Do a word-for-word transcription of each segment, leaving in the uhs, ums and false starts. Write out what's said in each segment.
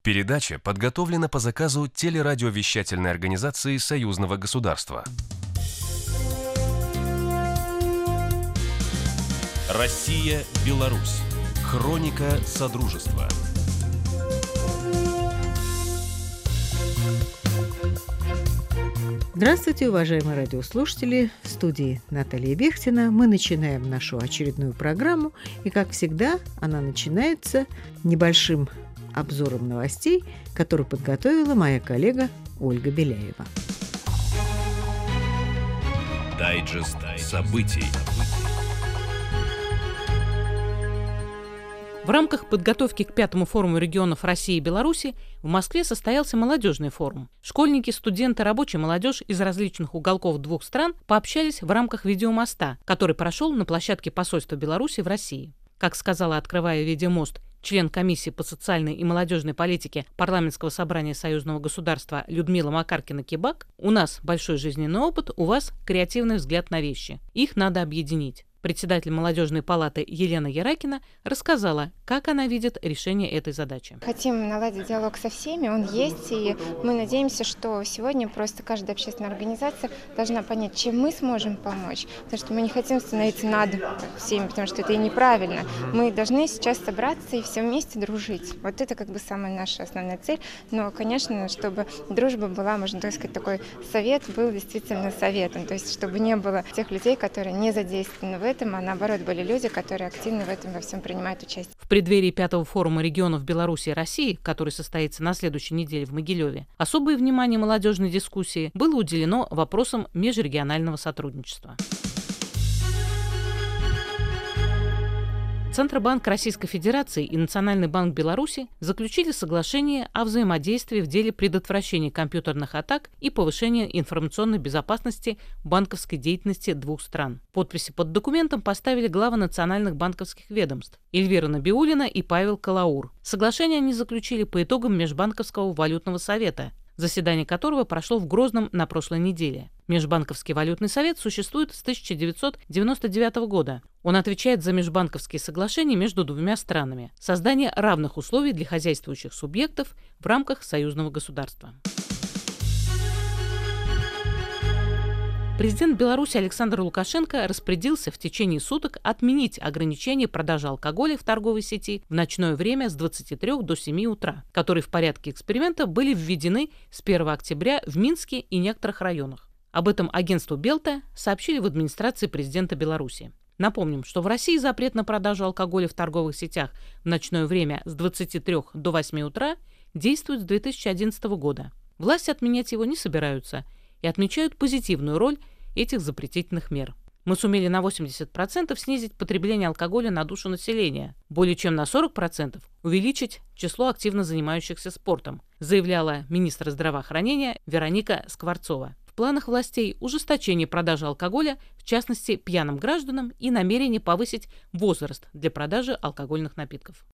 Передача подготовлена по заказу телерадиовещательной организации Союзного государства. Россия-Беларусь. Хроника Содружества. Здравствуйте, уважаемые радиослушатели! В студии Наталья Бехтина. Мы начинаем нашу очередную программу. И, как всегда, она начинается небольшим обзором новостей, который подготовила моя коллега Ольга Беляева. Дайджест событий. В рамках подготовки к пятому форуму регионов России и Беларуси в Москве состоялся молодежный форум. Школьники, студенты, рабочая молодежь из различных уголков двух стран пообщались в рамках видеомоста, который прошел на площадке посольства Беларуси в России. Как сказала, открывая видеомост, член комиссии по социальной и молодежной политике Парламентского собрания Союзного государства Людмила Макаркина-Кибак, у нас большой жизненный опыт, у вас креативный взгляд на вещи. Их надо объединить. Председатель молодежной палаты Елена Яракина рассказала, как она видит решение этой задачи. Хотим наладить диалог со всеми, он есть, и мы надеемся, что сегодня просто каждая общественная организация должна понять, чем мы сможем помочь, потому что мы не хотим становиться над всеми, потому что это и неправильно. Мы должны сейчас собраться и все вместе дружить. Вот это как бы самая наша основная цель, но, конечно, чтобы дружба была, можно так сказать, такой совет был действительно советом, то есть чтобы не было тех людей, которые не задействованы в этом, а наоборот были люди, которые активно в этом во всем принимают участие. В преддверии пятого форума регионов Беларуси и России, который состоится на следующей неделе в Могилеве, особое внимание молодежной дискуссии было уделено вопросам межрегионального сотрудничества. Центробанк Российской Федерации и Национальный банк Беларуси заключили соглашение о взаимодействии в деле предотвращения компьютерных атак и повышения информационной безопасности банковской деятельности двух стран. Подписи под документом поставили главы национальных банковских ведомств Эльвира Набиуллина и Павел Калаур. Соглашение они заключили по итогам Межбанковского валютного совета, заседание которого прошло в Грозном на прошлой неделе. Межбанковский валютный совет существует с тысяча девятьсот девяносто девятого года. Он отвечает за межбанковские соглашения между двумя странами, создание равных условий для хозяйствующих субъектов в рамках союзного государства. Президент Беларуси Александр Лукашенко распорядился в течение суток отменить ограничение продажи алкоголя в торговой сети в ночное время с двадцати трёх до семи утра, которые в порядке эксперимента были введены с первого октября в Минске и некоторых районах. Об этом агентству Белта сообщили в администрации президента Беларуси. Напомним, что в России запрет на продажу алкоголя в торговых сетях в ночное время с двадцати трёх до восьми утра действует с две тысячи одиннадцатого года. Власти отменять его не собираются и отмечают позитивную роль этих запретительных мер. Мы сумели на восемьдесят процентов снизить потребление алкоголя на душу населения, более чем на сорок процентов увеличить число активно занимающихся спортом, заявляла министр здравоохранения Вероника Скворцова. В планах властей ужесточение продажи алкоголя, в частности пьяным гражданам, и намерение повысить возраст для продажи алкогольных напитков.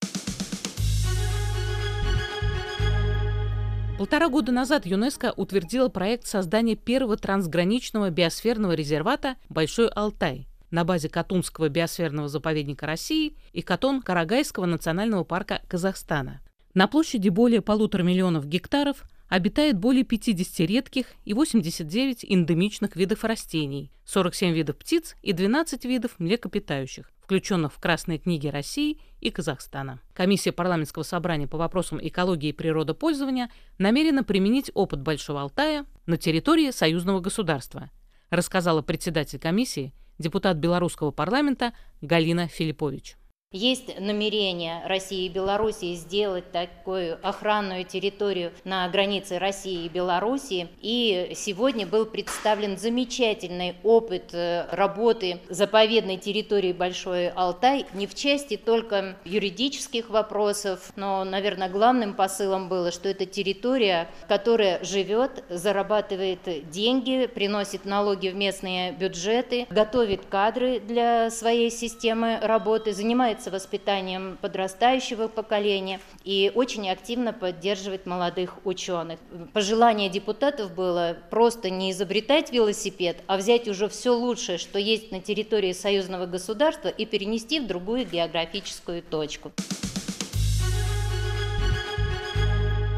Полтора года назад ЮНЕСКО утвердила проект создания первого трансграничного биосферного резервата «Большой Алтай» на базе Катунского биосферного заповедника России и Катон-Карагайского национального парка Казахстана. На площади более полутора миллионов гектаров обитает более пятидесяти редких и восьмидесяти девяти эндемичных видов растений, сорок семь видов птиц и двенадцать видов млекопитающих, включенных в Красные книги России и Казахстана. Комиссия Парламентского собрания по вопросам экологии и природопользования намерена применить опыт Большого Алтая на территории союзного государства, рассказала председатель комиссии, депутат белорусского парламента Галина Филиппович. Есть намерение России и Белоруссии сделать такую охранную территорию на границе России и Белоруссии. И сегодня был представлен замечательный опыт работы заповедной территории Большой Алтай. Не в части только юридических вопросов, но, наверное, главным посылом было, что это территория, которая живет, зарабатывает деньги, приносит налоги в местные бюджеты, готовит кадры для своей системы работы, занимается воспитанием подрастающего поколения и очень активно поддерживает молодых ученых. Пожелание депутатов было просто не изобретать велосипед, а взять уже все лучшее, что есть на территории союзного государства, и перенести в другую географическую точку.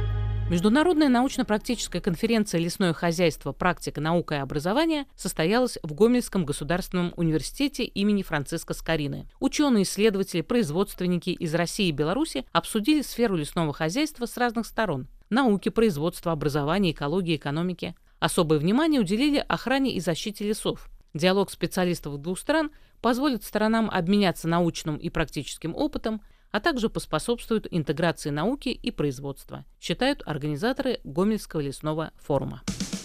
Международная научно-практическая конференция «Лесное хозяйство. Практика, наука и образование» состоялась в Гомельском государственном университете имени Франциска Скорины. Ученые, исследователи, производственники из России и Беларуси обсудили сферу лесного хозяйства с разных сторон – науки, производства, образования, экологии, экономики. Особое внимание уделили охране и защите лесов. Диалог специалистов двух стран позволит сторонам обменяться научным и практическим опытом, а также поспособствует интеграции науки и производства, считают организаторы Гомельского лесного форума.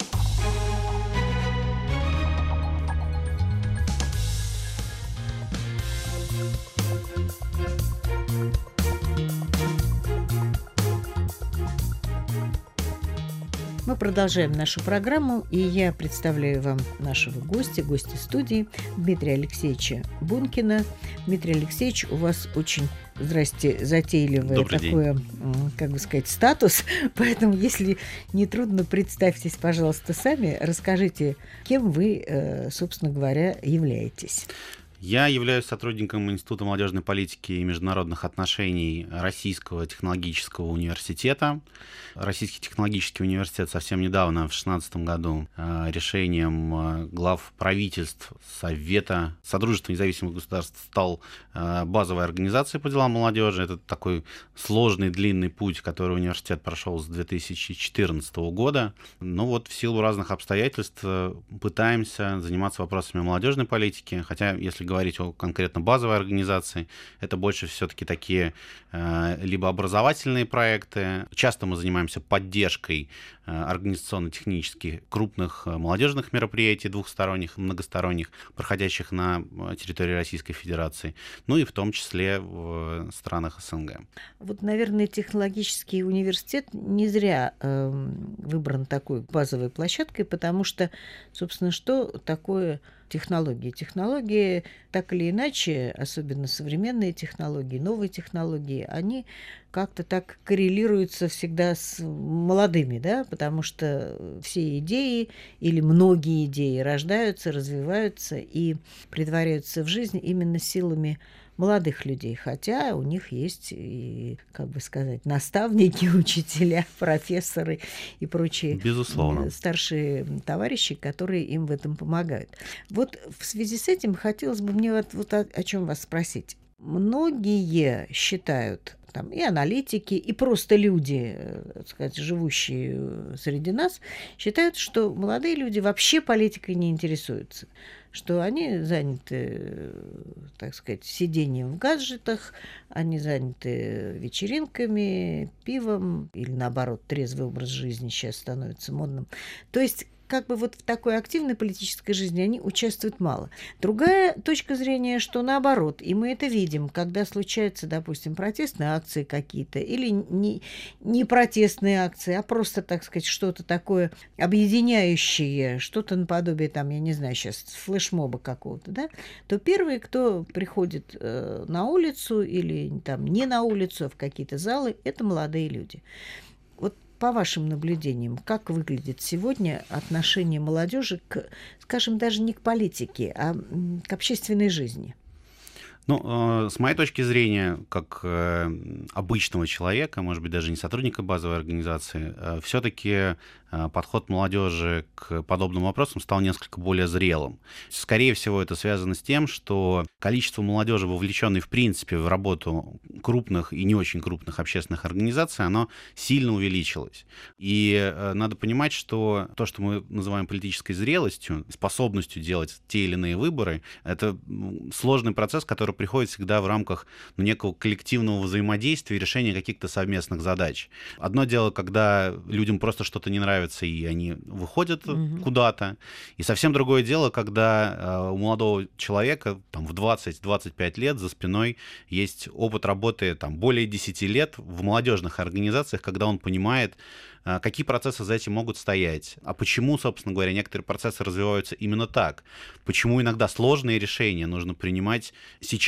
Мы продолжаем нашу программу, и я представляю вам нашего гостя, гостя студии Дмитрия Алексеевича Бункина. Дмитрий Алексеевич, у вас очень, здрасте, затейливое Добрый такое, день. как бы сказать, статус, поэтому, если не трудно, представьтесь, пожалуйста, сами, расскажите, кем вы, собственно говоря, являетесь. Я являюсь сотрудником Института молодежной политики и международных отношений Российского технологического университета. Российский технологический университет совсем недавно, в две тысячи шестнадцатом году, решением глав правительств Совета Содружества независимых государств стал базовой организацией по делам молодежи. Это такой сложный, длинный путь, который университет прошел с две тысячи четырнадцатого года. Но вот в силу разных обстоятельств пытаемся заниматься вопросами молодежной политики, хотя, если говорить о конкретно базовой организации, это больше все-таки такие э, либо образовательные проекты. Часто мы занимаемся поддержкой э, организационно-технических крупных э, молодежных мероприятий двухсторонних, многосторонних, проходящих на территории Российской Федерации, ну и в том числе в странах СНГ. Вот, наверное, технологический университет не зря э, выбран такой базовой площадкой, потому что, собственно, что такое технологии. Технологии, так или иначе, особенно современные технологии, новые технологии, они как-то так коррелируются всегда с молодыми, да, потому что все идеи или многие идеи рождаются, развиваются и претворяются в жизнь именно силами молодых людей, хотя у них есть, и, как бы сказать, наставники, учителя, профессоры и прочие Безусловно. старшие товарищи, которые им в этом помогают. Вот в связи с этим хотелось бы мне вот, вот о, о чем вас спросить. Многие считают, там, и аналитики, и просто люди, так сказать, живущие среди нас, считают, что молодые люди вообще политикой не интересуются, что они заняты, так сказать, сидением в гаджетах, они заняты вечеринками, пивом, или наоборот, трезвый образ жизни сейчас становится модным. То есть как бы вот в такой активной политической жизни они участвуют мало. Другая точка зрения, что наоборот, и мы это видим, когда случаются, допустим, протестные акции какие-то, или не, не протестные акции, а просто, так сказать, что-то такое объединяющее, что-то наподобие, там, я не знаю, сейчас флешмоба какого-то, да, то первые, кто приходит э, на улицу или там не на улицу, а в какие-то залы, это молодые люди. Вот по вашим наблюдениям, как выглядит сегодня отношение молодежи к, скажем, даже не к политике, а к общественной жизни? Ну, э, с моей точки зрения, как э, обычного человека, может быть, даже не сотрудника базовой организации, э, все-таки э, подход молодежи к подобным вопросам стал несколько более зрелым. Скорее всего, это связано с тем, что количество молодежи, вовлеченной в принципе в работу крупных и не очень крупных общественных организаций, оно сильно увеличилось. И э, надо понимать, что то, что мы называем политической зрелостью, способностью делать те или иные выборы, это сложный процесс, который приходит всегда в рамках ну, некого коллективного взаимодействия и решения каких-то совместных задач. Одно дело, когда людям просто что-то не нравится, и они выходят mm-hmm. куда-то. И совсем другое дело, когда э, у молодого человека там, в двадцать-двадцать пять лет за спиной есть опыт работы там, более десять лет в молодежных организациях, когда он понимает, какие процессы за этим могут стоять, а почему, собственно говоря, некоторые процессы развиваются именно так, почему иногда сложные решения нужно принимать сейчас,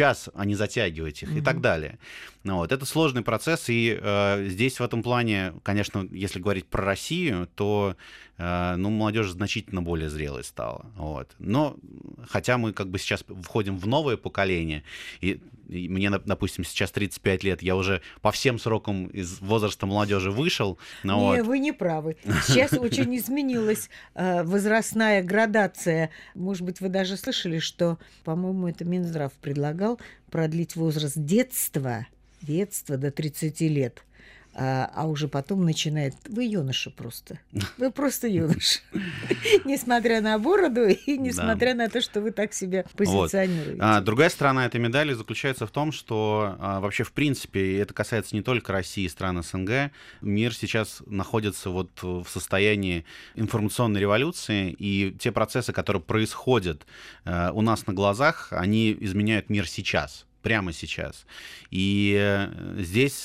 сейчас, а не затягивать их mm-hmm. и так далее. Ну, вот. Это сложный процесс, и э, здесь в этом плане, конечно, если говорить про Россию, то э, ну, молодежь значительно более зрелой стала. Вот. Но хотя мы как бы сейчас входим в новое поколение, и, и мне, допустим, сейчас тридцать пять лет, я уже по всем срокам из возраста молодежи вышел. Не, вот. Вы не правы. Сейчас очень изменилась э, возрастная градация. Может быть, вы даже слышали, что, по-моему, это Минздрав предлагал продлить возраст детства детства до тридцати лет, а, а уже потом начинает... Вы юноша просто. Вы просто юноша. Несмотря на бороду и несмотря на то, что вы так себя позиционируете. Другая сторона этой медали заключается в том, что вообще, в принципе, это касается не только России и стран СНГ, мир сейчас находится вот в состоянии информационной революции, и те процессы, которые происходят у нас на глазах, они изменяют мир сейчас. Прямо сейчас. И здесь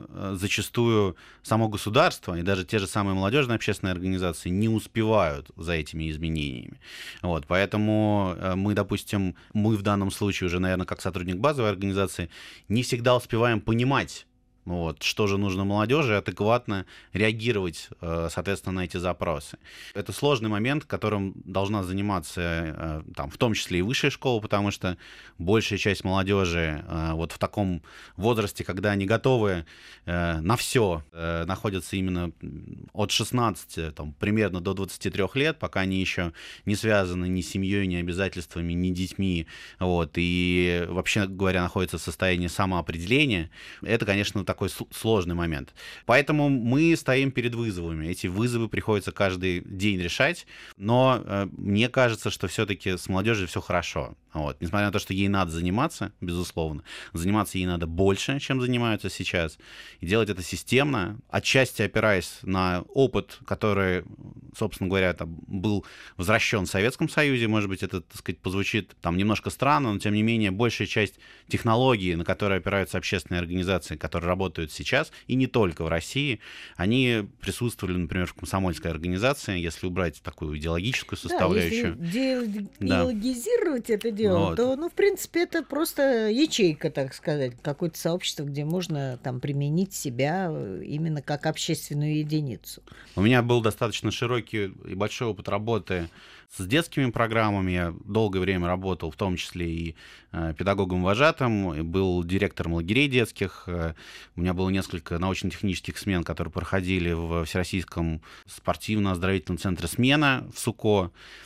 зачастую само государство и даже те же самые молодежные общественные организации не успевают за этими изменениями. Вот, поэтому мы, допустим, мы в данном случае уже, наверное, как сотрудник базовой организации, не всегда успеваем понимать, вот, что же нужно молодежи, адекватно реагировать, соответственно, на эти запросы. Это сложный момент, которым должна заниматься, там, в том числе и высшая школа, потому что большая часть молодежи вот в таком возрасте, когда они готовы на все, находятся именно от шестнадцати там, примерно до двадцати трёх лет, пока они еще не связаны ни с семьей, ни обязательствами, ни детьми, вот, и вообще говоря, находятся в состоянии самоопределения. Это, конечно, такой сложный момент. Поэтому мы стоим перед вызовами. Эти вызовы приходится каждый день решать, но э, мне кажется, что все-таки с молодежью все хорошо. Вот. Несмотря на то, что ей надо заниматься, безусловно, заниматься ей надо больше, чем занимаются сейчас, и делать это системно, отчасти опираясь на опыт, который, собственно говоря, там, был возвращен в Советском Союзе. Может быть, это, так сказать, позвучит там немножко странно, но тем не менее большая часть технологий, на которые опираются общественные организации, которые работают сейчас, и не только в России, они присутствовали, например, в комсомольской организации, если убрать такую идеологическую составляющую. Да, если идеологизировать да. это дело, вот. то, ну, в принципе, это просто ячейка, так сказать, какое-то сообщество, где можно там применить себя именно как общественную единицу. У меня был достаточно широкий и большой опыт работы с детскими программами. Я долгое время работал, в том числе и э, педагогом-вожатым, и был директором лагерей детских. Э, у меня было несколько научно-технических смен, которые проходили в Всероссийском спортивно-оздоровительном центре «Смена» в СУКО.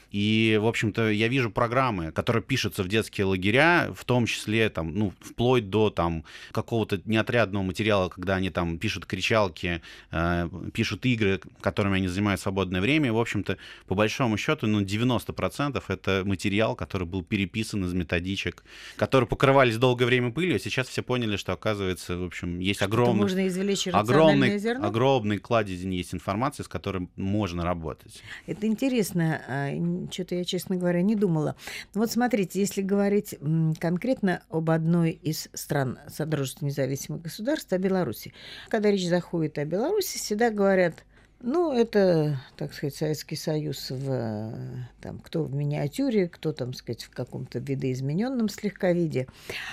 И, в общем-то, я вижу программы, которые пишутся в детские лагеря, в том числе там, ну, вплоть до там, какого-то неотрядного материала, когда они там пишут кричалки, э, пишут игры, которыми они занимают в свободное время. И, в общем-то, по большому счету, ну, девяносто процентов это материал, который был переписан из методичек, которые покрывались долгое время пылью, а сейчас все поняли, что, оказывается, в общем, есть огромный, можно извлечь огромный, зерно? огромный кладезь есть информации, с которой можно работать. Это интересно. Что-то я, честно говоря, не думала. Вот смотрите, если говорить конкретно об одной из стран Содружества независимых государств, о Беларуси. Когда речь заходит о Беларуси, всегда говорят, ну, это, так сказать, Советский Союз, в, там, кто в миниатюре, кто, там, сказать, в каком-то видоизмененном слегка виде.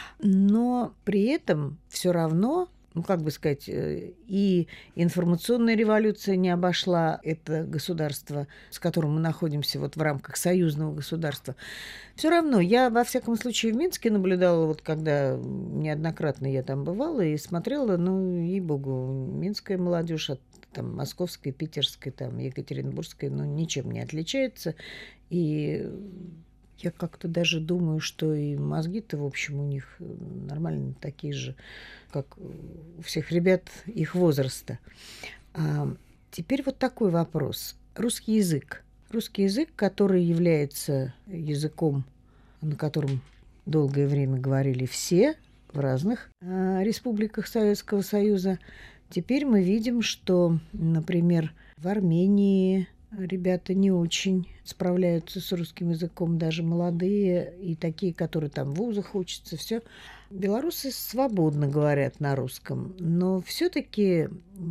Но при этом все равно, ну, как бы сказать, и информационная революция не обошла это государство, с которым мы находимся вот в рамках союзного государства. Все равно я, во всяком случае, в Минске наблюдала, вот когда неоднократно я там бывала и смотрела, ну, ей-богу, минская молодежь от там, московской, питерской, там, екатеринбургской, ну, ничем не отличается. И я как-то даже думаю, что и мозги-то, в общем, у них нормально такие же, как у всех ребят их возраста. А теперь вот такой вопрос. Русский язык. Русский язык, который является языком, на котором долгое время говорили все в разных а, республиках Советского Союза, теперь мы видим, что, например, в Армении ребята не очень справляются с русским языком, даже молодые и такие, которые там в вузах учатся, все. Белорусы свободно говорят на русском, но все-таки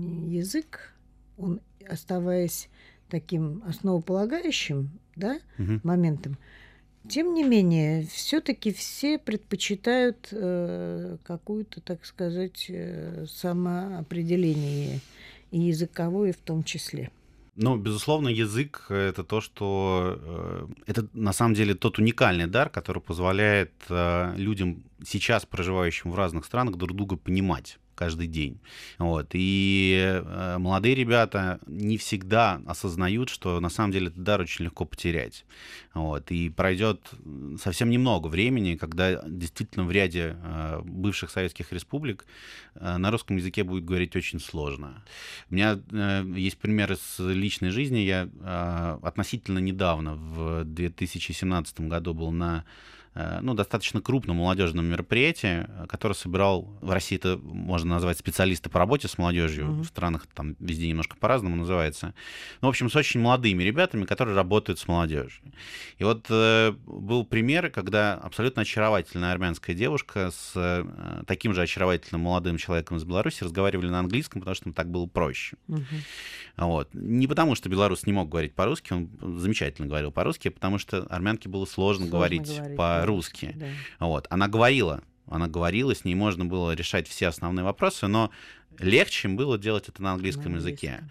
язык, он, оставаясь таким основополагающим, да, угу. моментом, Тем не менее, все-таки все предпочитают э, какую-то, так сказать, э, самоопределение, и языковое в том числе. Ну, безусловно, язык — это то, что... э, Это, на самом деле, тот уникальный дар, который позволяет э, людям, сейчас проживающим в разных странах, друг друга понимать каждый день. Вот. И э, молодые ребята не всегда осознают, что на самом деле этот дар очень легко потерять. Вот. И пройдет совсем немного времени, когда действительно в ряде э, бывших советских республик э, на русском языке будет говорить очень сложно. У меня э, есть пример из личной жизни. Я э, относительно недавно, в две тысячи семнадцатом году, был на ну, достаточно крупном молодежном мероприятии, которое собирал, в России это можно назвать специалисты по работе с молодежью, mm-hmm. в странах там везде немножко по-разному называется. Ну, в общем, с очень молодыми ребятами, которые работают с молодежью. И вот э, был пример, когда абсолютно очаровательная армянская девушка с э, таким же очаровательным молодым человеком из Беларуси разговаривали на английском, потому что им так было проще. Mm-hmm. Вот. Не потому, что белорус не мог говорить по-русски, он замечательно говорил по-русски, а потому что армянке было сложно, сложно говорить, говорить по русски. Да. Вот. Она говорила, она говорила, с ней можно было решать все основные вопросы, но легче им было делать это на английском, на английском. языке.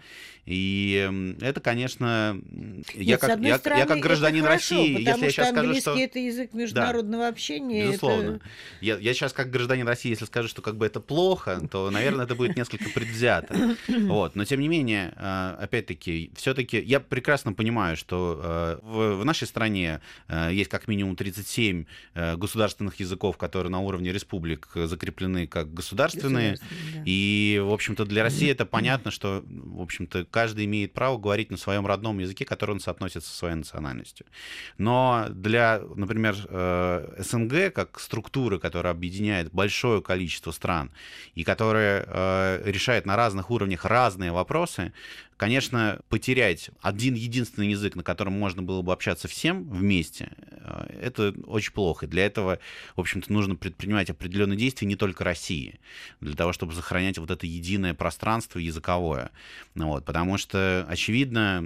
И это, конечно, Нет, я, как, я, стороны, я как гражданин хорошо, России, если я сейчас скажу, что... это язык международного да, общения. Безусловно. Это... Я, я сейчас как гражданин России, если скажу, что как бы это плохо, то, наверное, это будет несколько предвзято. Вот. Но, тем не менее, опять-таки, все-таки я прекрасно понимаю, что в, в нашей стране есть как минимум тридцать семь государственных языков, которые на уровне республик закреплены как государственные. Да. И, в общем-то, для России это понятно, что, в общем-то, каждый имеет право говорить на своем родном языке, который он соотносит со своей национальностью. Но для, например, СНГ, как структуры, которая объединяет большое количество стран и которая решает на разных уровнях разные вопросы, конечно, потерять один единственный язык, на котором можно было бы общаться всем вместе, это очень плохо. Для этого, в общем-то, нужно предпринимать определенные действия не только России, для того, чтобы сохранять вот это единое пространство языковое. Вот, потому что, очевидно,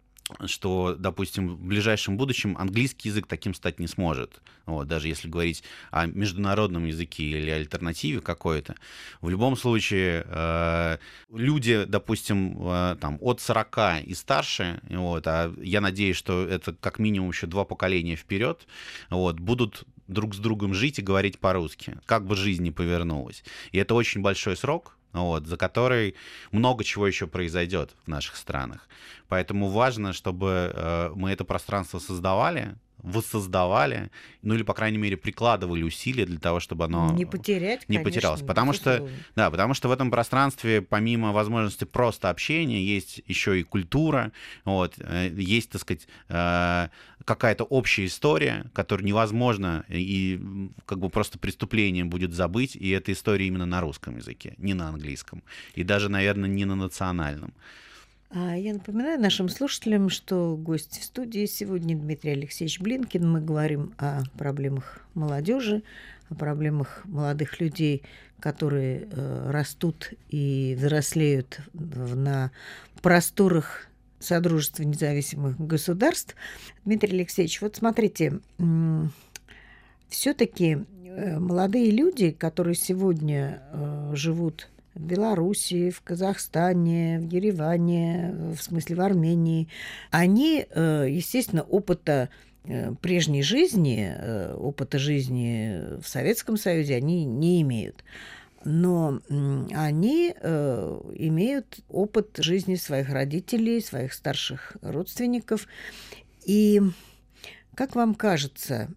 что, допустим, в ближайшем будущем английский язык таким стать не сможет. Вот, даже если говорить о международном языке или альтернативе какой-то. В любом случае, э, люди, допустим, э, там, от сорока и старше, вот, а я надеюсь, что это как минимум еще два поколения вперед, вот, будут друг с другом жить и говорить по-русски, как бы жизнь ни повернулась. И это очень большой срок, вот, за который много чего еще произойдет в наших странах. Поэтому важно, чтобы э, мы это пространство создавали, воссоздавали, ну или, по крайней мере, прикладывали усилия для того, чтобы оно не потерять, не конечно, потерялось. Потому что, да, потому что в этом пространстве, помимо возможности просто общения, есть еще и культура, вот, есть, так сказать, какая-то общая история, которую невозможно и как бы просто преступлением будет забыть, и эта история именно на русском языке, не на английском, и даже, наверное, не на национальном. Я напоминаю нашим слушателям, что гость в студии сегодня Дмитрий Алексеевич Блинкин. Мы говорим о проблемах молодежи, о проблемах молодых людей, которые э, растут и взрослеют на просторах Содружества независимых государств. Дмитрий Алексеевич, вот смотрите, м- все-таки э, молодые люди, которые сегодня э, живут в Белоруссии, в Казахстане, в Ереване, в смысле в Армении, они, естественно, опыта прежней жизни, опыта жизни в Советском Союзе они не имеют. Но они имеют опыт жизни своих родителей, своих старших родственников. И, как вам кажется,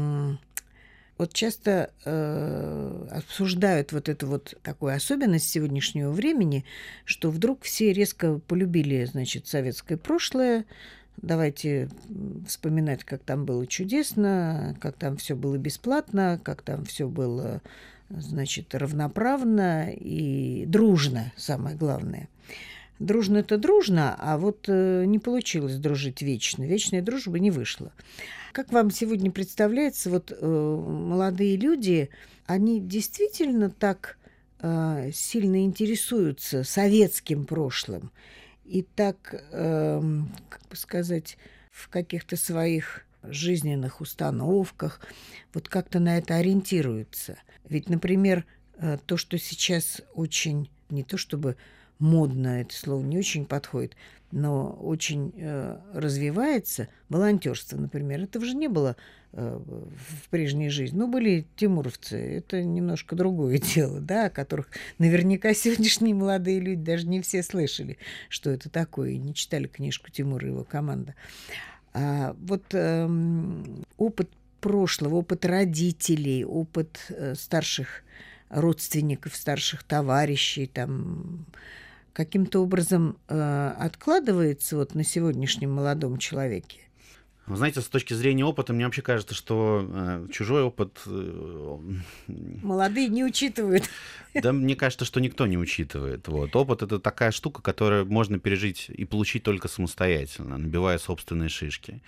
вот часто э, обсуждают вот эту вот такую особенность сегодняшнего времени, что вдруг все резко полюбили, значит, советское прошлое. Давайте вспоминать, как там было чудесно, как там все было бесплатно, как там все было, значит, равноправно и дружно, самое главное. Дружно это дружно, а вот э, не получилось дружить вечно. Вечная дружба не вышла. Как вам сегодня представляется, вот э, молодые люди, они действительно так э, сильно интересуются советским прошлым и так, э, как бы сказать, в каких-то своих жизненных установках, вот как-то на это ориентируются. Ведь, например, то, что сейчас очень, не то чтобы модно, это слово не очень подходит, но очень э, развивается волонтерство, например. Этого же не было э, в прежней жизни. Ну, были тимуровцы, это немножко другое дело, да, о которых наверняка сегодняшние молодые люди даже не все слышали, что это такое, и не читали книжку Тимура и его команда. А вот э, опыт прошлого, опыт родителей, опыт э, старших родственников, старших товарищей, там, каким-то образом э, откладывается вот на сегодняшнем молодом человеке? Вы знаете, с точки зрения опыта, мне вообще кажется, что э, чужой опыт... Э, Молодые не учитывают. Да, мне кажется, что никто не учитывает. Вот. Опыт — это такая штука, которую можно пережить и получить только самостоятельно, набивая собственные шишки.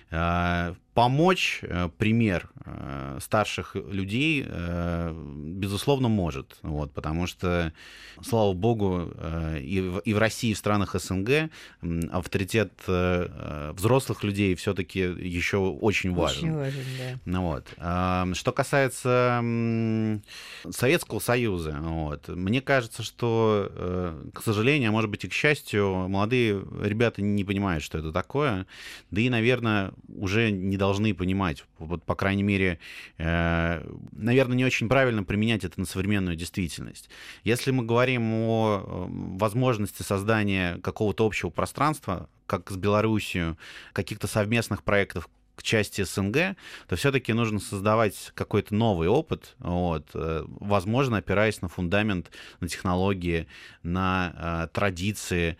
Э, помочь э, пример э, старших людей, э, безусловно, может. Вот, потому что, слава богу, э, и, в, и в России, и в странах СНГ э, авторитет э, взрослых людей все-таки еще очень важен. Очень важен, да. Ну, вот. э, что касается э, Советского Союза, вот, мне кажется, что, э, к сожалению, а может быть и к счастью, молодые ребята не понимают, что это такое, да и, наверное, уже не должны понимать. Вот, по крайней мере, э, наверное, не очень правильно применять это на современную действительность. Если мы говорим о возможности создания какого-то общего пространства, как с Белоруссией, каких-то совместных проектов к части СНГ, то все-таки нужно создавать какой-то новый опыт, вот, возможно, опираясь на фундамент, на технологии, на э, традиции,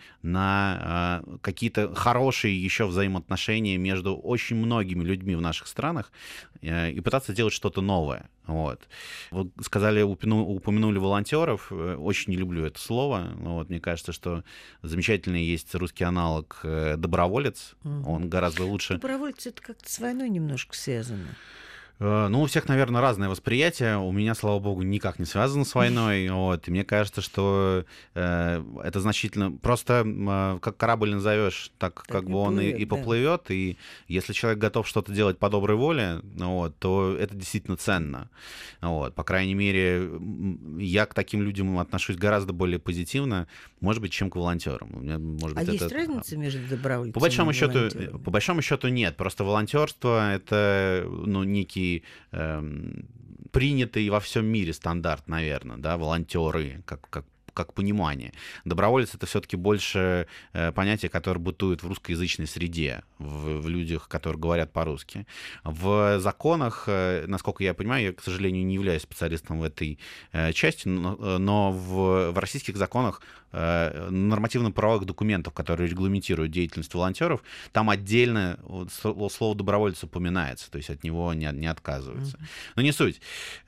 на э, какие-то хорошие еще взаимоотношения между очень многими людьми в наших странах э, и пытаться делать что-то новое. Вот. Вы сказали, упомянули волонтеров. Очень не люблю это слово. Вот, мне кажется, что замечательный есть русский аналог доброволец. Угу. Он гораздо лучше. Добровольцы — это как-то с войной немножко связано. Ну, у всех, наверное, разное восприятие. У меня, слава богу, никак не связано с войной. Вот. И мне кажется, что э, это значительно... Просто э, как корабль назовешь, так, так как бы он плывет, и, и поплывет. Да. И если человек готов что-то делать по доброй воле, вот, то это действительно ценно. Вот. По крайней мере, я к таким людям отношусь гораздо более позитивно, может быть, чем к волонтерам. У меня, может быть, а это... есть разница между добровольцами по большому и счету, волонтерами? По большому счету нет. Просто волонтерство — это, ну, некий Эм, принятый во всем мире стандарт, наверное, да, волонтеры, как, как, как понимание. Доброволец — это все-таки больше э, понятие, которое бытует в русскоязычной среде, в, в людях, которые говорят по-русски. В законах, э, насколько я понимаю, я, к сожалению, не являюсь специалистом в этой э, части, но, но в, в российских законах, э, нормативно-правовых документах, которые регламентируют деятельность волонтеров, там отдельно слово «доброволец» упоминается, то есть от него не, не отказываются. Mm-hmm. Но не суть.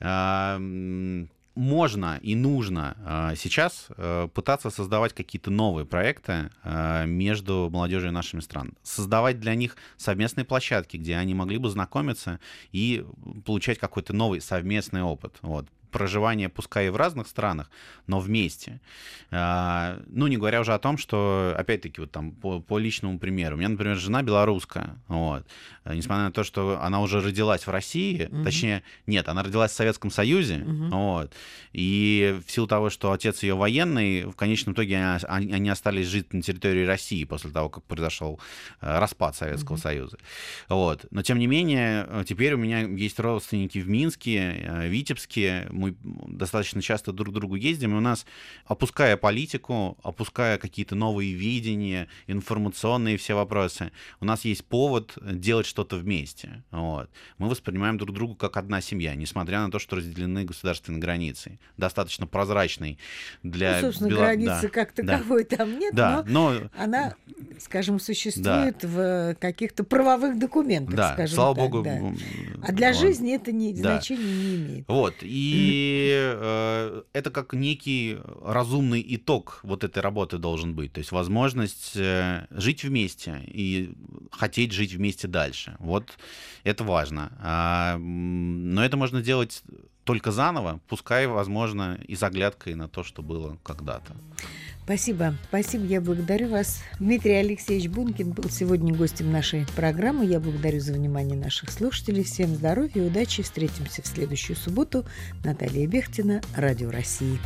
Можно и нужно э, сейчас э, пытаться создавать какие-то новые проекты э, между молодежью нашими стран. Создавать для них совместные площадки, где они могли бы знакомиться и получать какой-то новый совместный опыт. Вот. Проживание, пускай и в разных странах, но вместе. А, ну, не говоря уже о том, что, опять-таки, вот там по, по личному примеру. У меня, например, жена белорусская. Вот. Несмотря на то, что она уже родилась в России, mm-hmm. точнее, нет, она родилась в Советском Союзе. Mm-hmm. Вот. И в силу того, что отец ее военный, в конечном итоге они, они остались жить на территории России после того, как произошел распад Советского mm-hmm. Союза. Вот. Но, тем не менее, теперь у меня есть родственники в Минске, Витебске. Мы достаточно часто друг к другу ездим, и у нас, опуская политику, опуская какие-то новые видения, информационные все вопросы, у нас есть повод делать что-то вместе. Вот. Мы воспринимаем друг друга как одна семья, несмотря на то, что разделены государственные границы. Достаточно прозрачной для... Ну, собственно, Бело... границы да, как таковой да, там нет, да, но, но она, скажем, существует да. в каких-то правовых документах, да, скажем слава так. богу. Да. А для вот. жизни это не, да. значения не имеет. Вот, и э, это как некий разумный итог вот этой работы должен быть. То есть возможность э, жить вместе и хотеть жить вместе дальше. Вот это важно. А, но это можно делать только заново, пускай, возможно, и с оглядкой на то, что было когда-то. Спасибо. Спасибо, я благодарю вас. Дмитрий Алексеевич Бункин был сегодня гостем нашей программы. Я благодарю за внимание наших слушателей. Всем здоровья и удачи. Встретимся в следующую субботу. Наталья Бехтина, Радио России.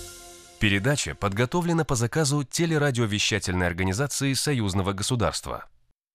Передача подготовлена по заказу телерадиовещательной организации Союзного государства.